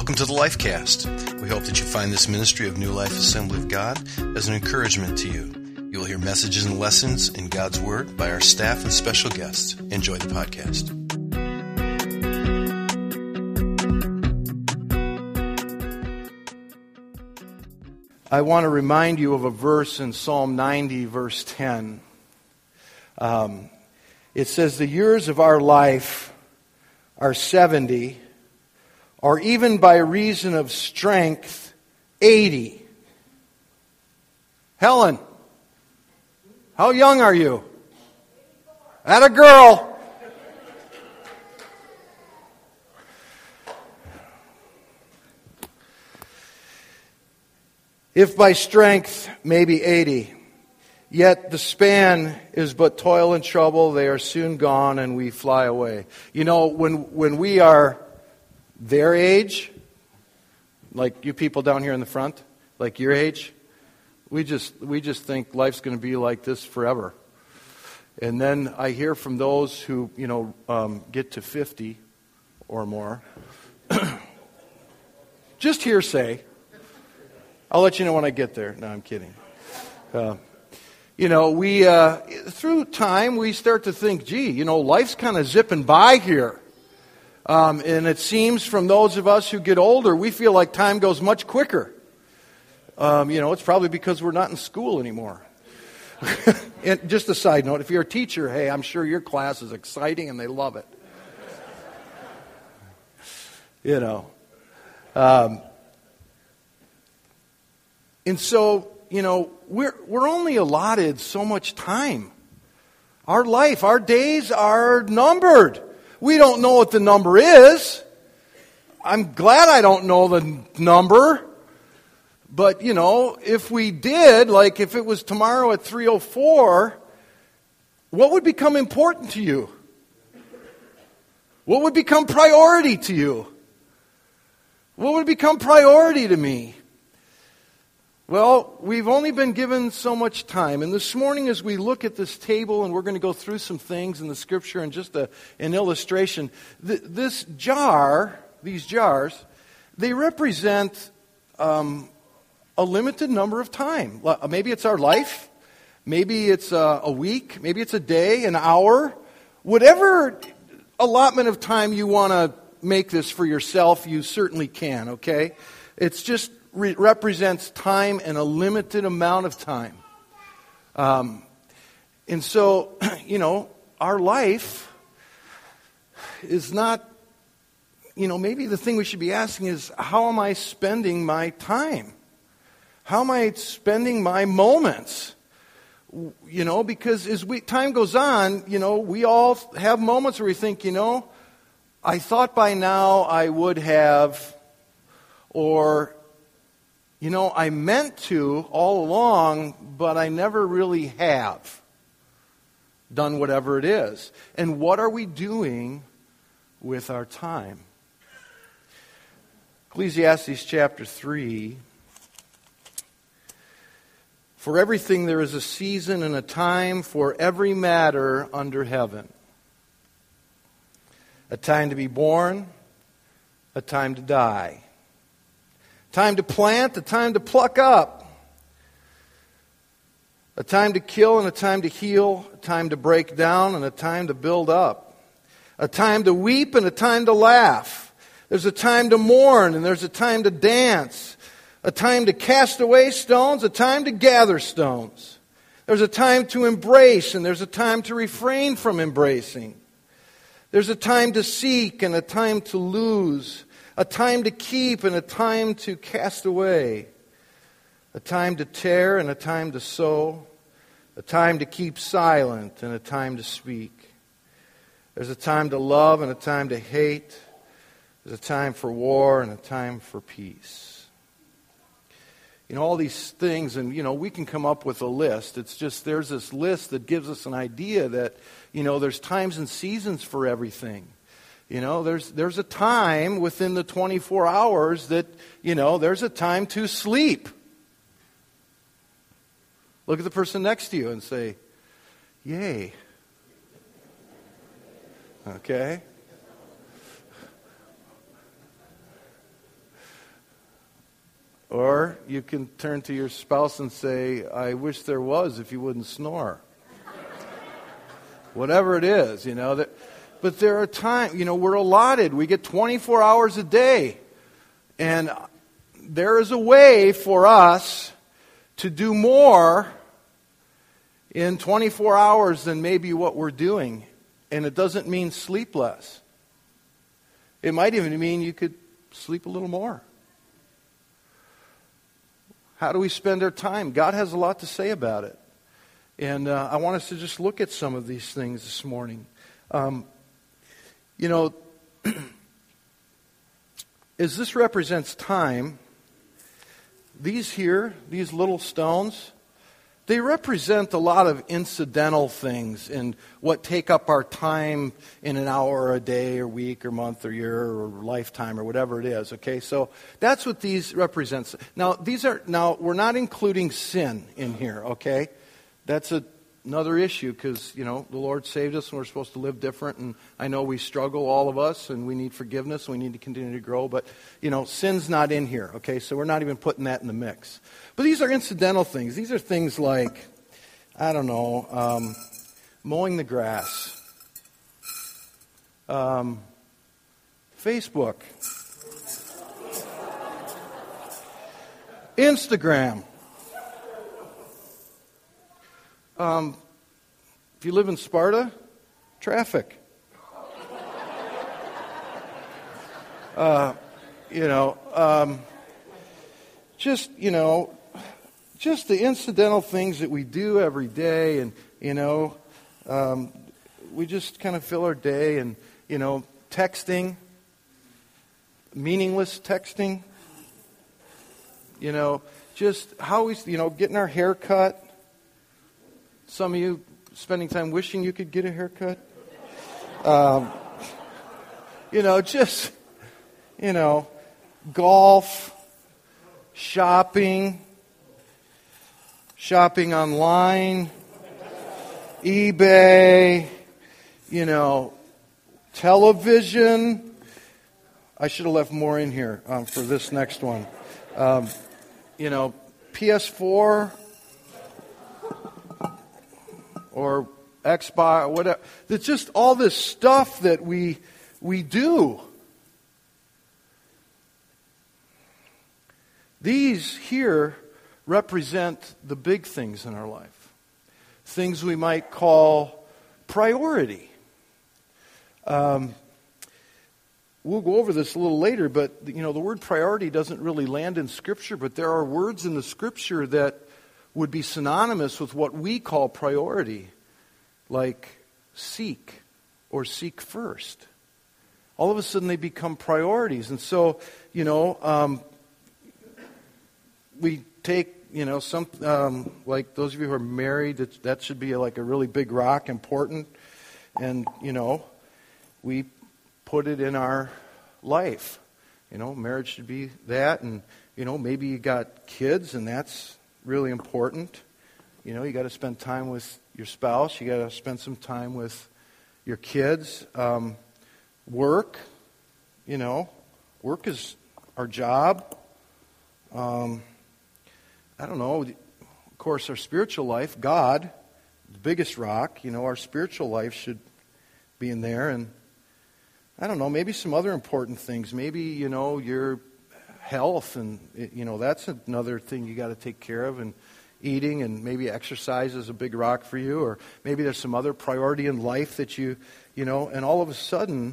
Welcome to the Lifecast. We hope that you find this ministry of New Life Assembly of God as an encouragement to you. You will hear messages and lessons in God's Word by our staff and special guests. Enjoy the podcast. I want to remind you of a verse in Psalm 90, verse 10. It says, the years of our life are 70, or even by reason of strength, 80. Helen, how young are you? Atta girl. If by strength, maybe 80. Yet the span is but toil and trouble. They are soon gone and we fly away. You know, when we are their age, like you people down here in the front, like your age, we just think life's going to be like this forever. And then I hear from those who, get to 50 or more. Just hearsay. I'll let you know when I get there. No, I'm kidding. We through time we start to think, life's kind of zipping by here. And it seems from those of us who get older, we feel like time goes much quicker. It's probably because we're not in school anymore. And just a side note, if you're a teacher, hey, I'm sure your class is exciting and they love it. And so, we're only allotted so much time. Our life, our days are numbered. We don't know what the number is. I'm glad I don't know the number. But, if we did, like if it was tomorrow at 3:04, what would become important to you? What would become priority to you? What would become priority to me? Well, we've only been given so much time. And this morning as we look at this table, and we're going to go through some things in the Scripture and just an illustration, these jars, they represent a limited number of time. Maybe it's our life. Maybe it's a week. Maybe it's a day, an hour. Whatever allotment of time you want to make this for yourself, you certainly can, okay? It's just represents time and a limited amount of time. And so, our life is not, maybe the thing we should be asking is, how am I spending my time? How am I spending my moments? Because as time goes on, we all have moments where we think, I thought by now I would have, or I meant to all along, but I never really have done whatever it is. And what are we doing with our time? Ecclesiastes chapter 3. For everything there is a season and a time for every matter under heaven. A time to be born, a time to die. Time to plant, a time to pluck up. A time to kill and a time to heal. A time to break down and a time to build up. A time to weep and a time to laugh. There's a time to mourn and there's a time to dance. A time to cast away stones, a time to gather stones. There's a time to embrace and there's a time to refrain from embracing. There's a time to seek and a time to lose. A time to keep and a time to cast away. A time to tear and a time to sow. A time to keep silent and a time to speak. There's a time to love and a time to hate. There's a time for war and a time for peace. All these things, and we can come up with a list. It's just there's this list that gives us an idea that, there's times and seasons for everything. There's a time within the 24 hours that, there's a time to sleep. Look at the person next to you and say, yay. Okay? Or you can turn to your spouse and say, I wish there was if you wouldn't snore. Whatever it is, But there are times, we're allotted. We get 24 hours a day. And there is a way for us to do more in 24 hours than maybe what we're doing. And it doesn't mean sleep less. It might even mean you could sleep a little more. How do we spend our time? God has a lot to say about it. And I want us to just look at some of these things this morning. As this represents time, these little stones, they represent a lot of incidental things and what take up our time in an hour or a day or week or month or year or lifetime or whatever it is. Okay, so that's what these represent. Now we're not including sin in here. Okay, that's another issue because the Lord saved us and we're supposed to live different. And I know we struggle, all of us, and we need forgiveness and we need to continue to grow. But sin's not in here. Okay, so we're not even putting that in the mix. But these are incidental things. These are things like, mowing the grass, Facebook, Instagram. If you live in Sparta, traffic. Just the incidental things that we do every day, and we just kind of fill our day, and texting, meaningless texting. Just how we, getting our hair cut. Some of you spending time wishing you could get a haircut. Golf, shopping online, eBay, television. I should have left more in here for this next one. PS4 or Xbox, whatever. It's just all this stuff that we do. These here represent the big things in our life. Things we might call priority. We'll go over this a little later, but the word priority doesn't really land in Scripture, but there are words in the Scripture that would be synonymous with what we call priority, like seek or seek first. All of a sudden they become priorities. And so, we take, some, like those of you who are married, that should be like a really big rock, important. And, we put it in our life. Marriage should be that. And, maybe you got kids and that's really important. You got to spend time with your spouse. You got to spend some time with your kids. Work. Work is our job. Of course, our spiritual life, God, the biggest rock, our spiritual life should be in there. And maybe some other important things. Maybe, your health, and, that's another thing you got to take care of, and eating, and maybe exercise is a big rock for you, or maybe there's some other priority in life that and all of a sudden,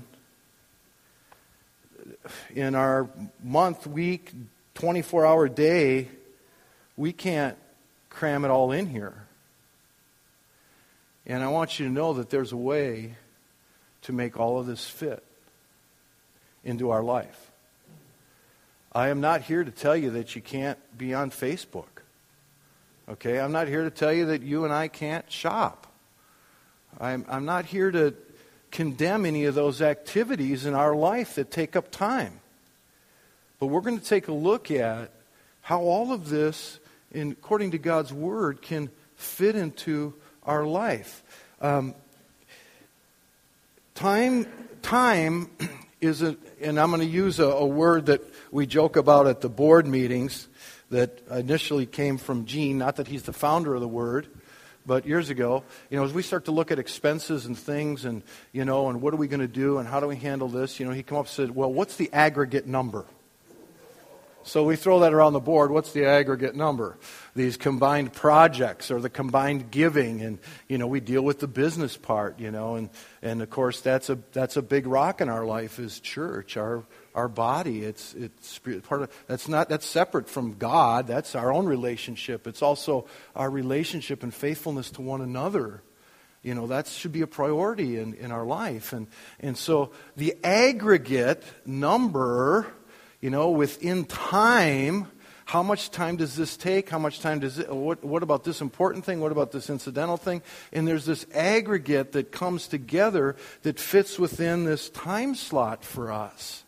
in our month, week, 24-hour day, we can't cram it all in here. And I want you to know that there's a way to make all of this fit into our life. I am not here to tell you that you can't be on Facebook. Okay? I'm not here to tell you that you and I can't shop. I'm not here to condemn any of those activities in our life that take up time. But we're going to take a look at how all of this, according to God's Word, can fit into our life. Time isn't, and I'm going to use a word that we joke about at the board meetings that initially came from Gene, not that he's the founder of the word, but years ago, as we start to look at expenses and things and, and what are we going to do and how do we handle this, he came up and said, well, what's the aggregate number? So we throw that around the board. What's the aggregate number? These combined projects or the combined giving, and we deal with the business part, and of course that's a big rock in our life is church, our body. It's part of that's separate from God. That's our own relationship. It's also our relationship and faithfulness to one another. That should be a priority in our life, and so the aggregate number. Within time, how much time does this take? How much time does it, what about this important thing? What about this incidental thing? And there's this aggregate that comes together that fits within this time slot for us.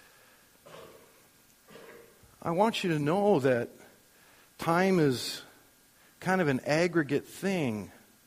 I want you to know that time is kind of an aggregate thing.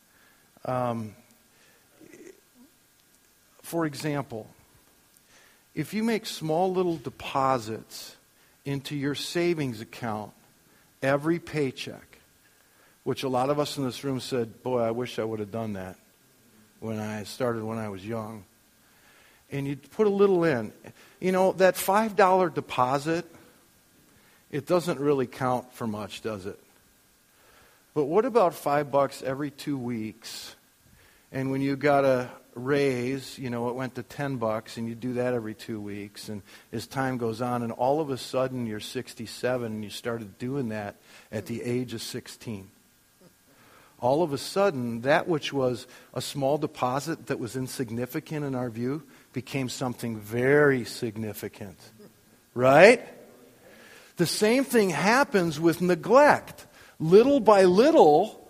For example, if you make small little deposits into your savings account every paycheck, which a lot of us in this room said, boy, I wish I would have done that when I was young. And you put a little in. That $5 deposit, it doesn't really count for much, does it? But what about $5 every 2 weeks? And when you got a raise, it went to $10, and you do that every 2 weeks, and as time goes on, and all of a sudden you're 67, and you started doing that at the age of 16. All of a sudden, that which was a small deposit that was insignificant in our view became something very significant. Right? The same thing happens with neglect. Little by little,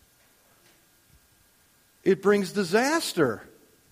it brings disaster.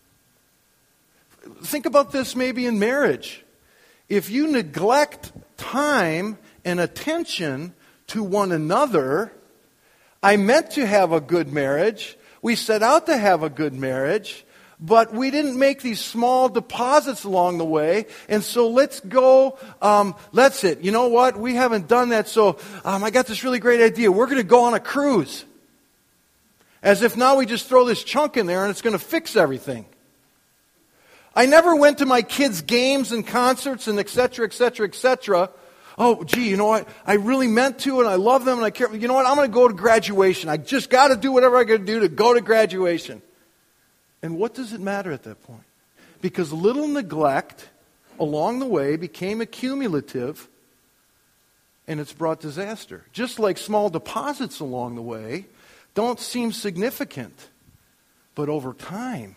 Think about this maybe in marriage. If you neglect time and attention to one another, I meant to have a good marriage. We set out to have a good marriage, but we didn't make these small deposits along the way. And so let's go, that's it. You know what? We haven't done that, so I got this really great idea. We're going to go on a cruise. As if now we just throw this chunk in there and it's going to fix everything. I never went to my kids' games and concerts and et cetera, et cetera, et cetera. Oh, gee, you know what? I really meant to and I love them and I care. You know what? I'm going to go to graduation. I just got to do whatever I got to do to go to graduation. And what does it matter at that point? Because little neglect along the way became accumulative and it's brought disaster. Just like small deposits along the way don't seem significant. But over time,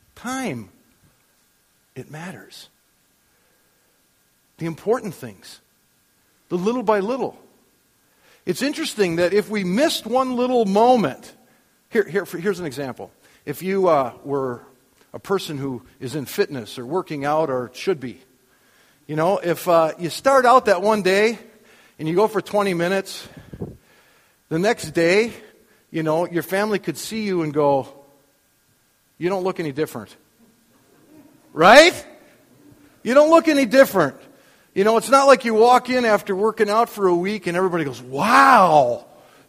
it matters. The important things. The little by little. It's interesting that if we missed one little moment. Here's an example. If you were a person who is in fitness or working out or should be. If you start out that one day and you go for 20 minutes, the next day, your family could see you and go, you don't look any different. Right? You don't look any different. It's not like you walk in after working out for a week and everybody goes, wow,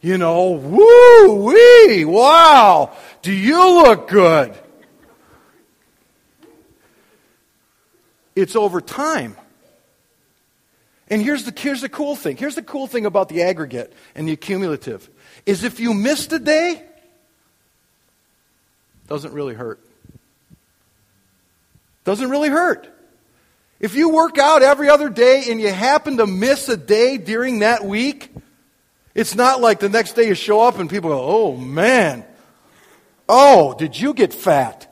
woo-wee, wow, do you look good? It's over time. And here's the cool thing. Here's the cool thing about the aggregate and the accumulative. Is if you missed a day, doesn't really hurt. Doesn't really hurt. If you work out every other day and you happen to miss a day during that week, it's not like the next day you show up and people go, oh man, oh, did you get fat?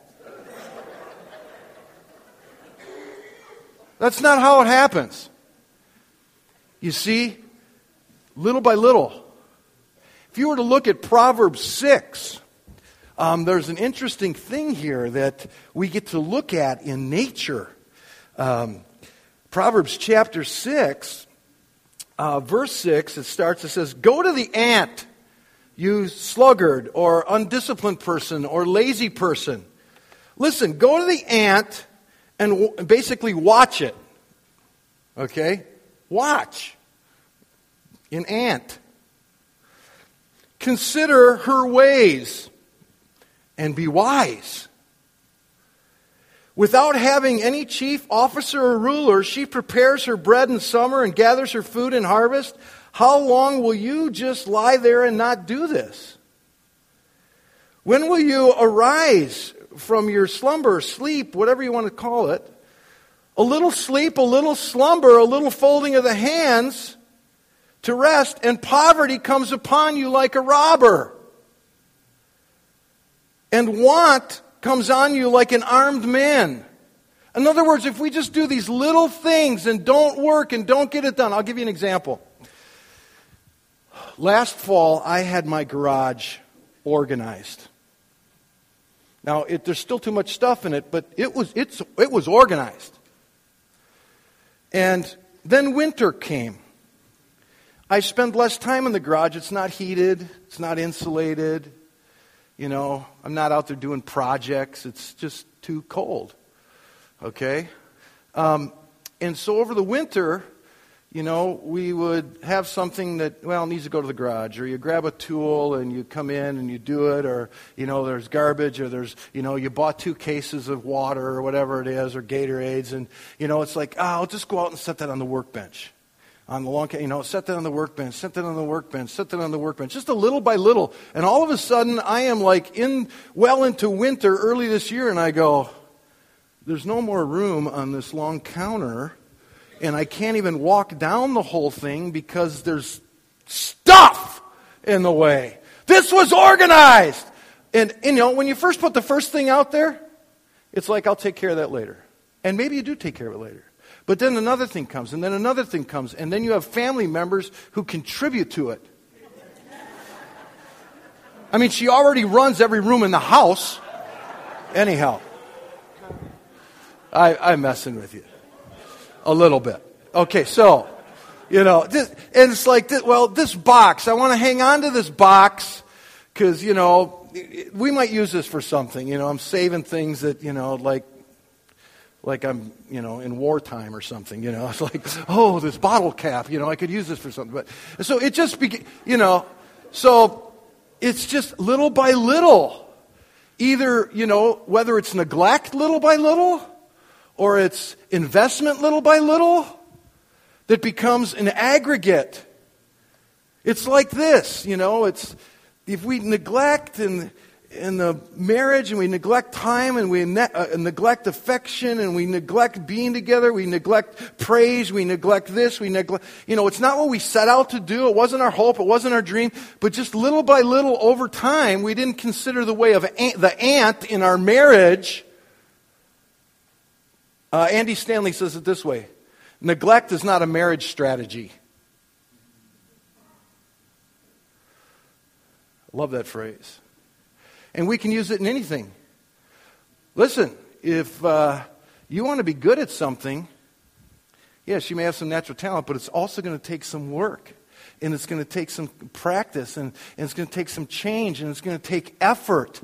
That's not how it happens. You see, little by little. If you were to look at Proverbs 6, there's an interesting thing here that we get to look at in nature. Proverbs chapter 6, verse 6, it says, go to the ant, you sluggard or undisciplined person or lazy person. Listen, go to the ant and basically watch it. Okay? Watch. An ant. Consider her ways and be wise. Without having any chief officer or ruler, she prepares her bread in summer and gathers her food in harvest. How long will you just lie there and not do this? When will you arise from your slumber, sleep, whatever you want to call it? A little sleep, a little slumber, a little folding of the hands to rest, and poverty comes upon you like a robber. And want comes on you like an armed man. In other words, if we just do these little things and don't work and don't get it done. I'll give you an example. Last fall, I had my garage organized. Now, there's still too much stuff in it, but it was organized. And then winter came. I spend less time in the garage. It's not heated. It's not insulated. You know, I'm not out there doing projects. It's just too cold. Okay? And so over the winter, you know, we would have something that, needs to go to the garage. Or you grab a tool and you come in and you do it. Or, there's garbage. Or there's, you bought 2 cases of water or whatever it is. Or Gatorades. And, it's like, I'll just go out and set that on the workbench. On the long, set that on the workbench, set that on the workbench, set that on the workbench, just a little by little. And all of a sudden, I am like well into winter early this year, and I go, there's no more room on this long counter, and I can't even walk down the whole thing because there's stuff in the way. This was organized! And when you first put the first thing out there, it's like, I'll take care of that later. And maybe you do take care of it later. But then another thing comes, and then another thing comes, and then you have family members who contribute to it. I mean, she already runs every room in the house. Anyhow, I'm messing with you a little bit. Okay, so, and it's like, this box, I want to hang on to this box because, we might use this for something. I'm saving things that, like I'm, in wartime or something, It's like, this bottle cap, I could use this for something. But so it just, so it's just little by little. Either, whether it's neglect little by little or it's investment little by little that becomes an aggregate. It's like this, it's, if we neglect in the marriage, and we neglect time, and we neglect affection, and we neglect being together, we neglect praise, we neglect this, we neglect, it's not what we set out to do, it wasn't our hope, it wasn't our dream, but just little by little over time, we didn't consider the way of the ant in our marriage. Andy Stanley says it this way: neglect is not a marriage strategy. Love that phrase. And we can use it in anything. Listen, if you want to be good at something, yes, you may have some natural talent, but it's also going to take some work. And it's going to take some practice. And it's going to take some change. And it's going to take effort.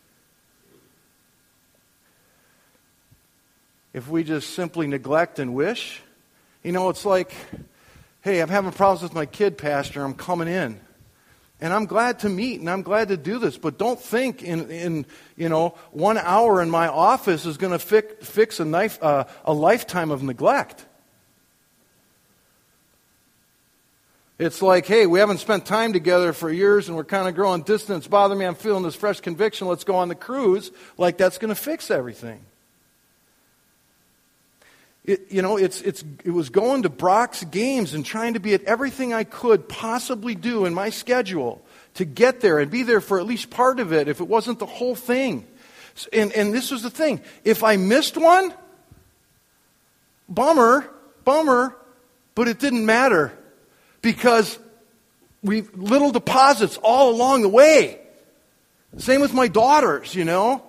If we just simply neglect and wish, it's like, hey, I'm having problems with my kid, Pastor. I'm coming in. And I'm glad to meet, and I'm glad to do this. But don't think in 1 hour in my office is going to fix a lifetime of neglect. It's like, hey, we haven't spent time together for years, and we're kind of growing distance. Bother me, I'm feeling this fresh conviction. Let's go on the cruise. Like that's going to fix everything. It was going to Brock's games and trying to be at everything I could possibly do in my schedule to get there and be there for at least part of it, if it wasn't the whole thing. And this was the thing. If I missed one, bummer, but it didn't matter because little deposits all along the way. Same with my daughters, It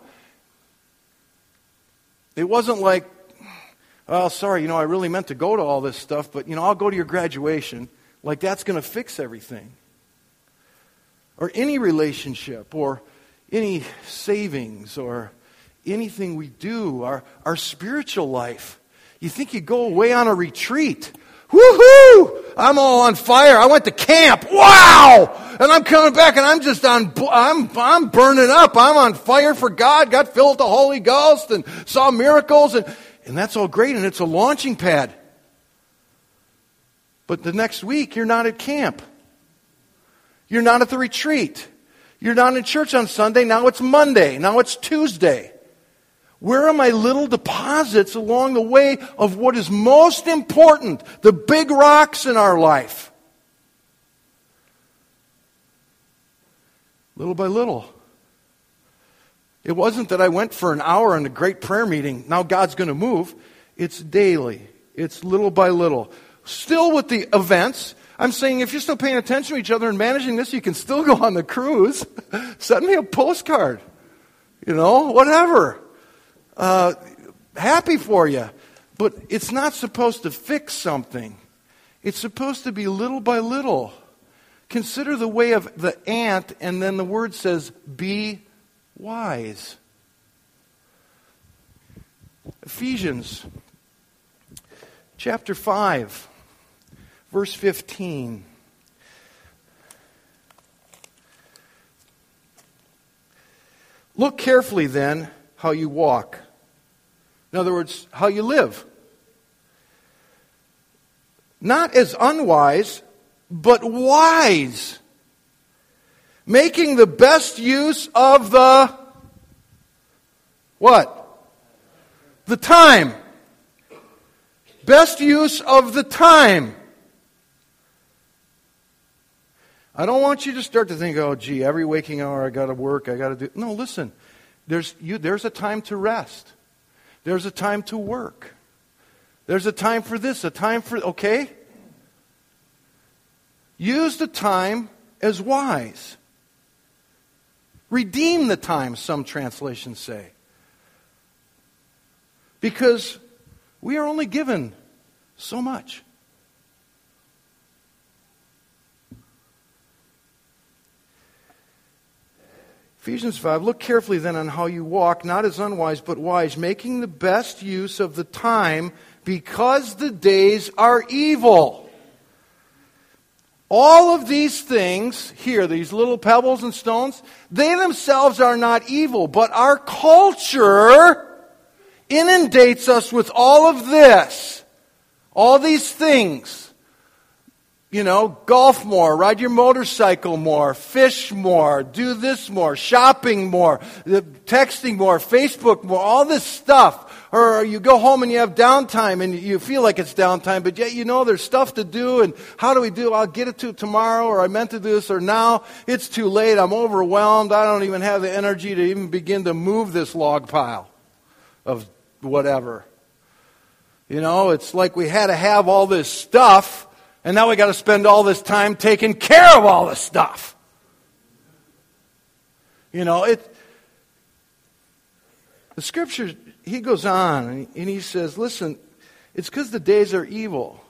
wasn't like, oh, sorry, I really meant to go to all this stuff, but, I'll go to your graduation. Like that's going to fix everything. Or any relationship, or any savings, or anything we do, our spiritual life. You think you go away on a retreat. Woohoo! I'm all on fire. I went to camp. Wow! And I'm coming back and I'm just I'm burning up. I'm on fire for God. Got filled with the Holy Ghost and saw miracles and that's all great and it's a launching pad. But the next week you're not at camp. You're not at the retreat. You're not in church on Sunday. Now it's Monday. Now it's Tuesday. Where are my little deposits along the way of what is most important? The big rocks in our life. Little by little. It wasn't that I went for an hour in a great prayer meeting. Now God's going to move. It's daily. It's little by little. Still with the events. I'm saying if you're still paying attention to each other and managing this, you can still go on the cruise. Send me a postcard. Whatever. Happy for you. But it's not supposed to fix something. It's supposed to be little by little. Consider the way of the ant, and then the word says, be wise. Ephesians chapter 5, verse 15. Look carefully then how you walk. In other words, how you live. Not as unwise, but wise. Making the best use of the what? The time. Best use of the time. I don't want you to start to think, oh, gee, every waking hour I got to work, I got to do. No, listen. There's a time to rest. There's a time to work. There's a time for this, a time for, okay? Use the time as wise. Redeem the time, some translations say. Because we are only given so much. Ephesians 5, look carefully then on how you walk, not as unwise, but wise, making the best use of the time, because the days are evil. All of these things here, these little pebbles and stones, they themselves are not evil, but our culture inundates us with all of this, all these things. Golf more, ride your motorcycle more, fish more, do this more, shopping more, texting more, Facebook more, all this stuff. Or you go home and you have downtime and you feel like it's downtime, but yet there's stuff to do and how do we do? I'll get it to tomorrow, or I meant to do this, or now it's too late, I'm overwhelmed, I don't even have the energy to even begin to move this log pile of whatever. It's like we had to have all this stuff. And now we got to spend all this time taking care of all this stuff. The scripture, he goes on and he says, listen, it's because the days are evil.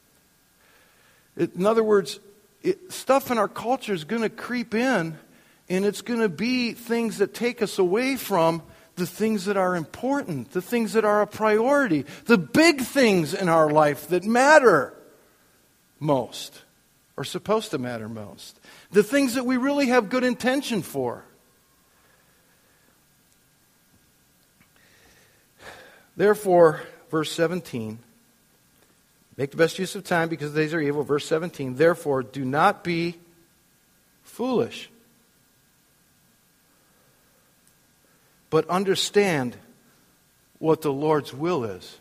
In other words, stuff in our culture is going to creep in, and it's going to be things that take us away from the things that are important, the things that are a priority, the big things in our life that matter most, or supposed to matter most. The things that we really have good intention for. Therefore, verse 17, make the best use of time because the days are evil. Verse 17, therefore, do not be foolish, but understand what the Lord's will is.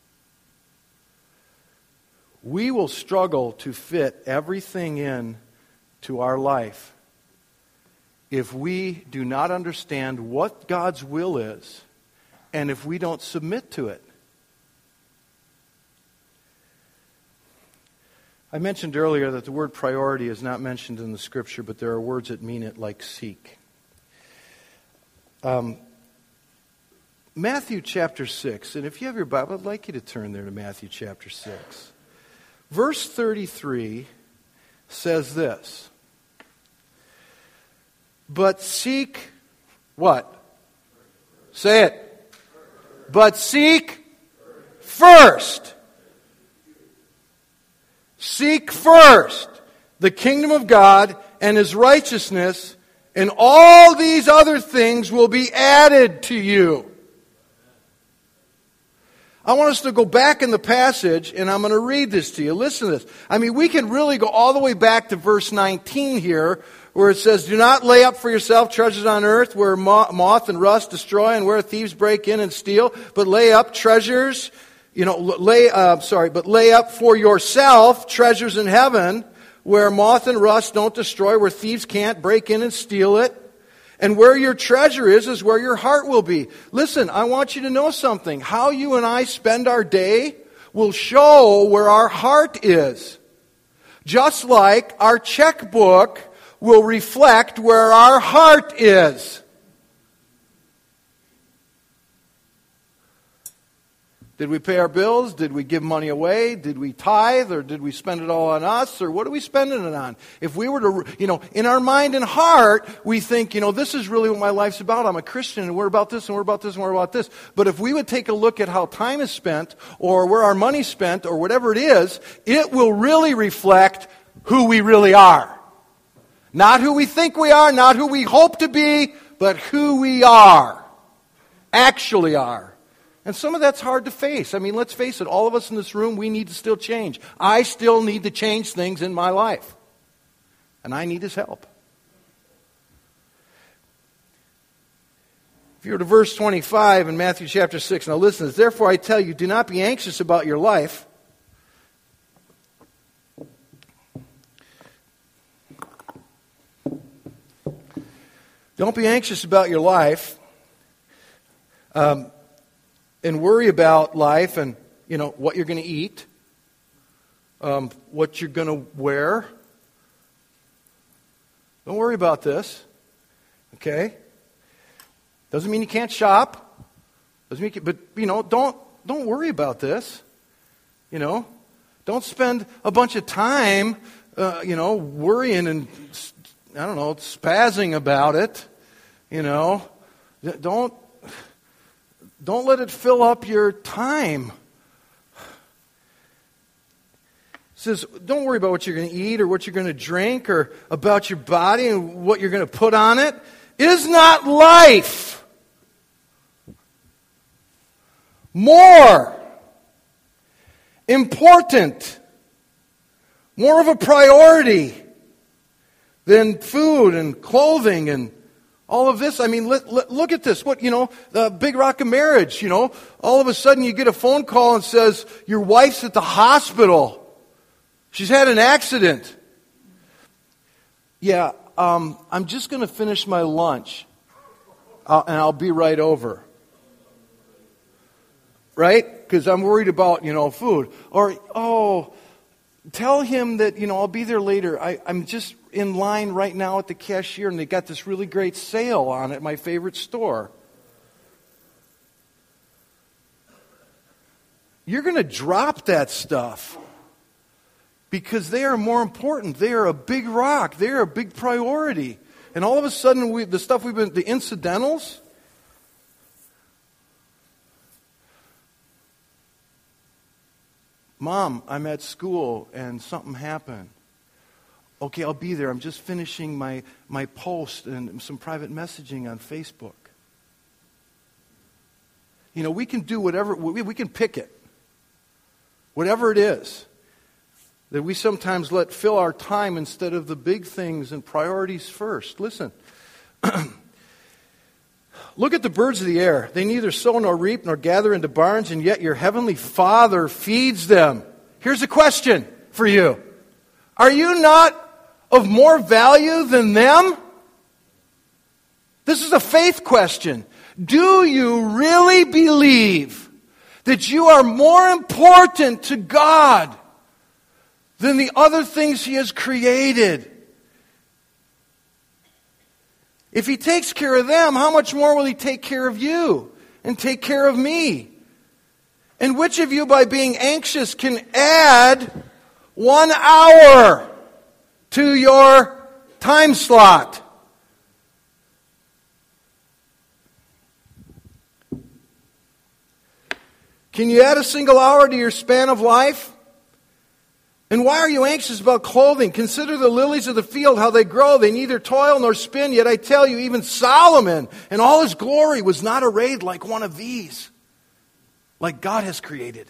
We will struggle to fit everything in to our life if we do not understand what God's will is and if we don't submit to it. I mentioned earlier that the word priority is not mentioned in the Scripture, but there are words that mean it, like seek. Matthew chapter 6, and if you have your Bible, I'd like you to turn there to Matthew chapter 6. Verse 33 says this, but seek what? Say it. But seek first. Seek first the kingdom of God and His righteousness, and all these other things will be added to you. I want us to go back in the passage, and I'm going to read this to you. Listen to this. I mean, we can really go all the way back to verse 19 here, where it says, "Do not lay up for yourself treasures on earth, where moth and rust destroy, and where thieves break in and steal, but lay up treasures, but lay up for yourself treasures in heaven, where moth and rust don't destroy, where thieves can't break in and steal it. And where your treasure is where your heart will be." Listen, I want you to know something. How you and I spend our day will show where our heart is. Just like our checkbook will reflect where our heart is. Did we pay our bills? Did we give money away? Did we tithe? Or did we spend it all on us? Or what are we spending it on? If we were to, in our mind and heart, we think, this is really what my life's about. I'm a Christian and we're about this and we're about this and we're about this. But if we would take a look at how time is spent or where our money's spent or whatever it is, it will really reflect who we really are. Not who we think we are, not who we hope to be, but who we are. Actually are. And some of that's hard to face. I mean, let's face it, all of us in this room, we need to still change. I still need to change things in my life. And I need His help. If you were to verse 25 in Matthew chapter 6, now listen to this. "Therefore I tell you, do not be anxious about your life." Don't be anxious about your life. And worry about life and, what you're going to eat, what you're going to wear. Don't worry about this, okay? Doesn't mean you can't shop. Doesn't mean don't worry about this. Don't spend a bunch of time, worrying and, spazzing about it. Don't let it fill up your time. It says, don't worry about what you're going to eat or what you're going to drink or about your body and what you're going to put on it. Is not life more important, more of a priority than food and clothing and all of this? I mean, look at this. The big rock of marriage, all of a sudden you get a phone call and says, your wife's at the hospital. She's had an accident. Yeah, I'm just going to finish my lunch and I'll be right over. Right? Because I'm worried about, food. Or, tell him that, I'll be there later. I'm just in line right now at the cashier and they got this really great sale on at my favorite store. You're going to drop that stuff because they are more important. They are a big rock. They are a big priority. And all of a sudden, the incidentals, Mom, I'm at school and something happened. Okay, I'll be there. I'm just finishing my post and some private messaging on Facebook. We can do whatever, we can pick it. Whatever it is that we sometimes let fill our time instead of the big things and priorities first. Listen, look at the birds of the air. They neither sow nor reap nor gather into barns, and yet your heavenly Father feeds them. Here's a question for you. Are you not of more value than them? This is a faith question. Do you really believe that you are more important to God than the other things He has created? If He takes care of them, how much more will He take care of you and take care of me? And which of you, by being anxious, can add 1 hour to your time slot? Can you add a single hour to your span of life? And why are you anxious about clothing? Consider the lilies of the field, how they grow. They neither toil nor spin. Yet I tell you, even Solomon in all his glory was not arrayed like one of these, like God has created.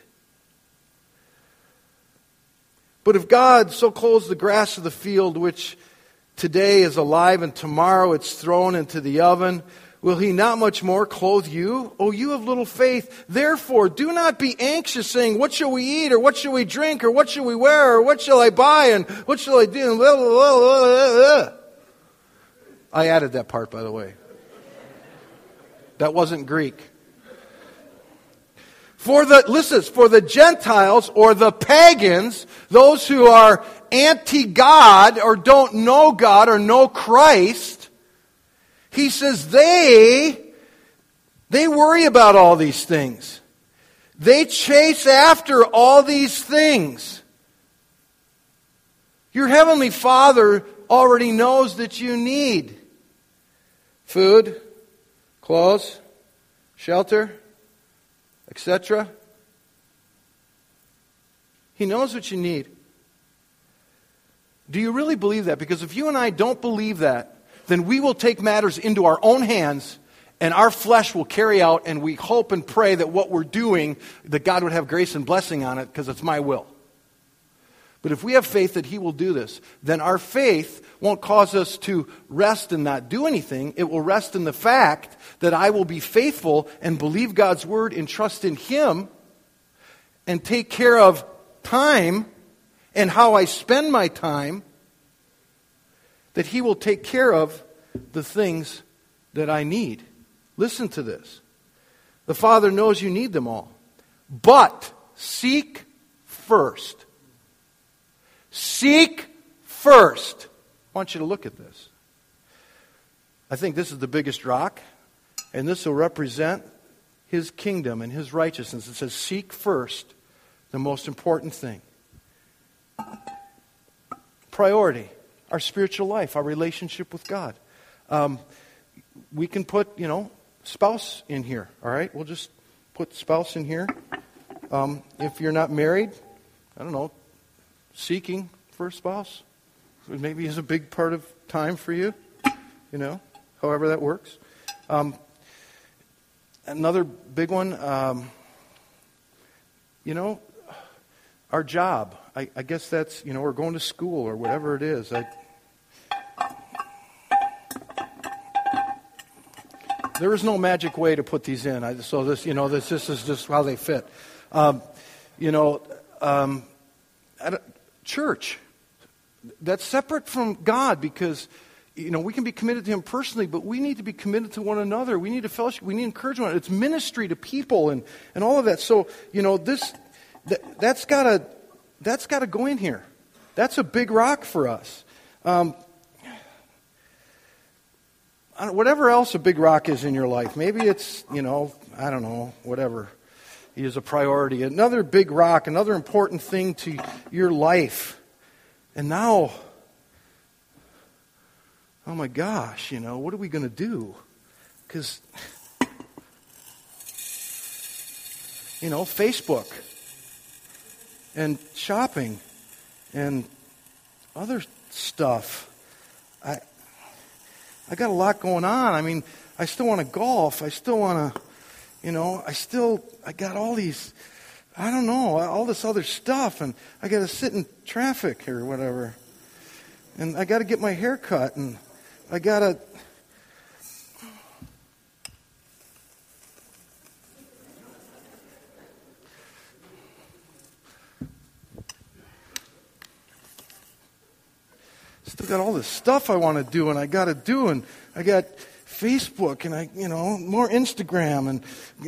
But if God so clothes the grass of the field, which today is alive and tomorrow it's thrown into the oven, will He not much more clothe you? O you of little faith, therefore do not be anxious, saying, what shall we eat, or what shall we drink, or what shall we wear, or what shall I buy, and what shall I do? Blah, blah, blah, blah, blah. I added that part, by the way. That wasn't Greek. For the Gentiles or the pagans, those who are anti-God or don't know God or know Christ, he says they worry about all these things. They chase after all these things. Your Heavenly Father already knows that you need food, clothes, shelter, etc. He knows what you need. Do you really believe that? Because if you and I don't believe that, then we will take matters into our own hands and our flesh will carry out, and we hope and pray that what we're doing, that God would have grace and blessing on it because it's my will. But if we have faith that He will do this, then our faith won't cause us to rest and not do anything. It will rest in the fact that I will be faithful and believe God's word and trust in Him and take care of time and how I spend my time, that He will take care of the things that I need. Listen to this. The Father knows you need them all. But seek first. Seek first. I want you to look at this. I think this is the biggest rock, and this will represent His kingdom and His righteousness. It says, seek first the most important thing. Priority. Our spiritual life, our relationship with God. We can put, spouse in here, all right? We'll just put spouse in here. If you're not married, I don't know, seeking for a spouse maybe is a big part of time for you, however that works. Another big one, our job. I guess that's, we're going to school or whatever it is. There is no magic way to put these in. This is just how they fit. Church. That's separate from God because, we can be committed to Him personally, but we need to be committed to one another. We need to fellowship. We need to encourage one another. It's ministry to people and all of that. So, that's got to go in here. That's a big rock for us. Whatever else a big rock is in your life. Maybe it's, I don't know, whatever is a priority. Another big rock, another important thing to your life. And now, oh my gosh, what are we going to do? Because, Facebook and shopping and other stuff. I got a lot going on. I mean, I still want to golf. I still want to, I got all these, I don't know, all this other stuff. And I got to sit in traffic or whatever. And I got to get my hair cut. And I got to, still got all this stuff I want to do and I got to do, and I got Facebook and more Instagram and,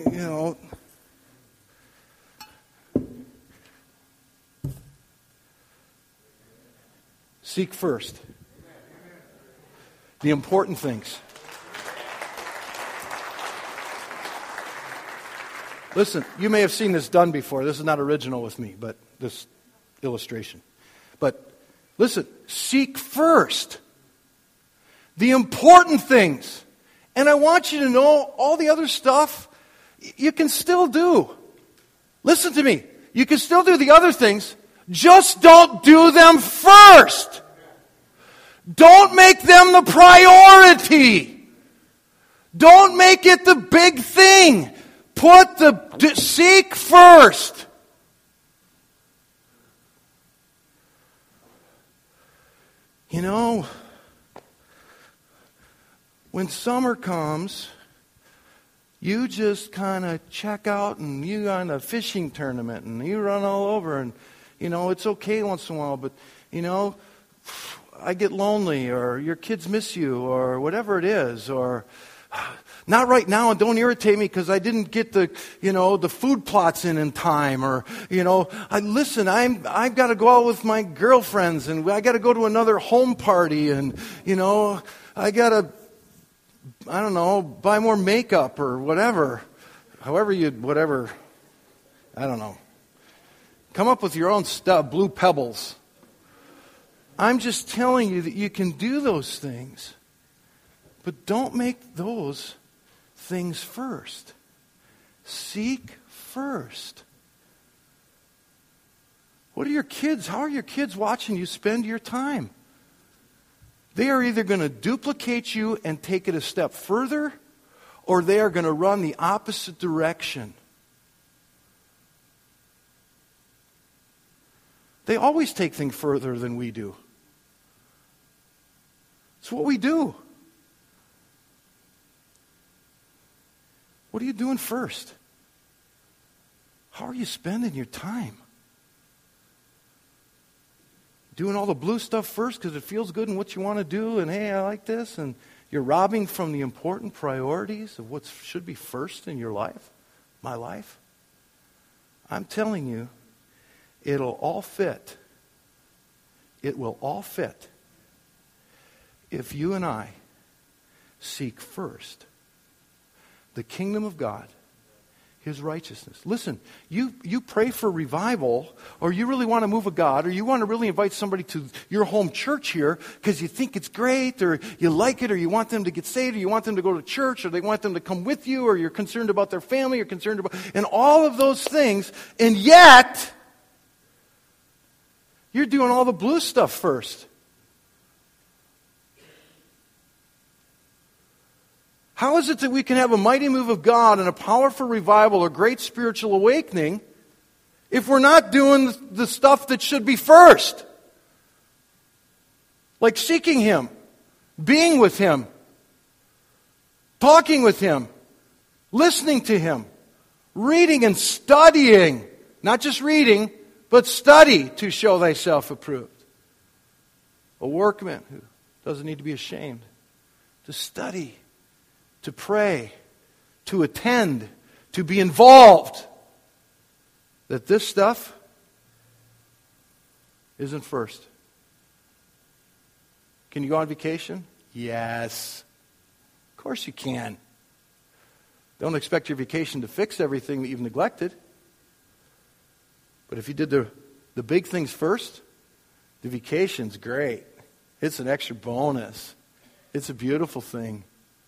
Seek first the important things. Listen, you may have seen this done before. This is not original with me, but this illustration. But listen, seek first the important things. And I want you to know all the other stuff you can still do. Listen to me. You can still do the other things. Just don't do them first. Don't make them the priority. Don't make it the big thing. Seek first. You know, when summer comes, you just kind of check out and you on a fishing tournament and you run all over and, you know, it's okay once in a while, but, you know, I get lonely or your kids miss you or whatever it is, or not right now and don't irritate me because I didn't get the food plots in time, or, I've got to go out with my girlfriends and I got to go to another home party and, I got to, buy more makeup or whatever. Whatever, I don't know. Come up with your own stuff, Blue Pebbles. I'm just telling you that you can do those things, but don't make those things first. Seek first. How are your kids watching you spend your time? They are either going to duplicate you and take it a step further, or they are going to run the opposite direction. They always take things further than we do. It's what we do. What are you doing first? How are you spending your time? Doing all the blue stuff first because it feels good and what you want to do, and hey, I like this, and you're robbing from the important priorities of what should be first in your life, my life. I'm telling you, it'll all fit. It will all fit if you and I seek first the kingdom of God, His righteousness. Listen, you pray for revival, or you really want to move of God, or you want to really invite somebody to your home church here because you think it's great, or you like it, or you want them to get saved, or you want them to go to church, or they want them to come with you, or you're concerned about their family, you're concerned about, and all of those things, and yet you're doing all the blue stuff first. How is it that we can have a mighty move of God and a powerful revival or great spiritual awakening if we're not doing the stuff that should be first? Like seeking Him, being with Him, talking with Him, listening to Him, reading and studying. Not just reading, but study to show thyself approved. A workman who doesn't need to be ashamed. To study, to pray, to attend, to be involved. That this stuff isn't first. Can you go on vacation? Yes. Of course you can. Don't expect your vacation to fix everything that you've neglected. But if you did the big things first, the vacation's great. It's an extra bonus. It's a beautiful thing.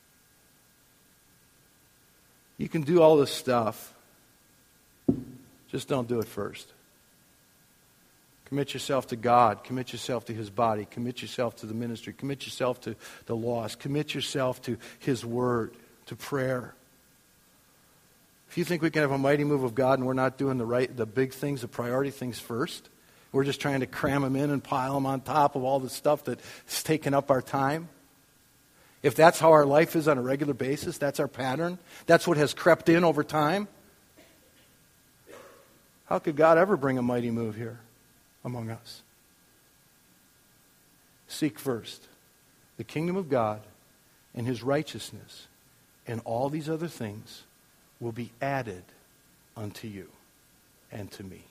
You can do all this stuff. Just don't do it first. Commit yourself to God. Commit yourself to His body. Commit yourself to the ministry. Commit yourself to the lost. Commit yourself to His word, to prayer. If you think we can have a mighty move of God and we're not doing the big things, the priority things first, we're just trying to cram them in and pile them on top of all the stuff that's taken up our time. If that's how our life is on a regular basis, that's our pattern, that's what has crept in over time, how could God ever bring a mighty move here among us? Seek first the kingdom of God and His righteousness, and all these other things will be added unto you and to me.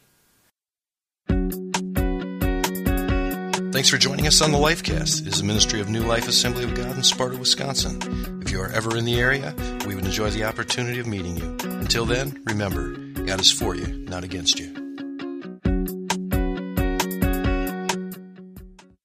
Thanks for joining us on the Lifecast. It is a ministry of New Life Assembly of God in Sparta, Wisconsin. If you are ever in the area, we would enjoy the opportunity of meeting you. Until then, remember, God is for you, not against you.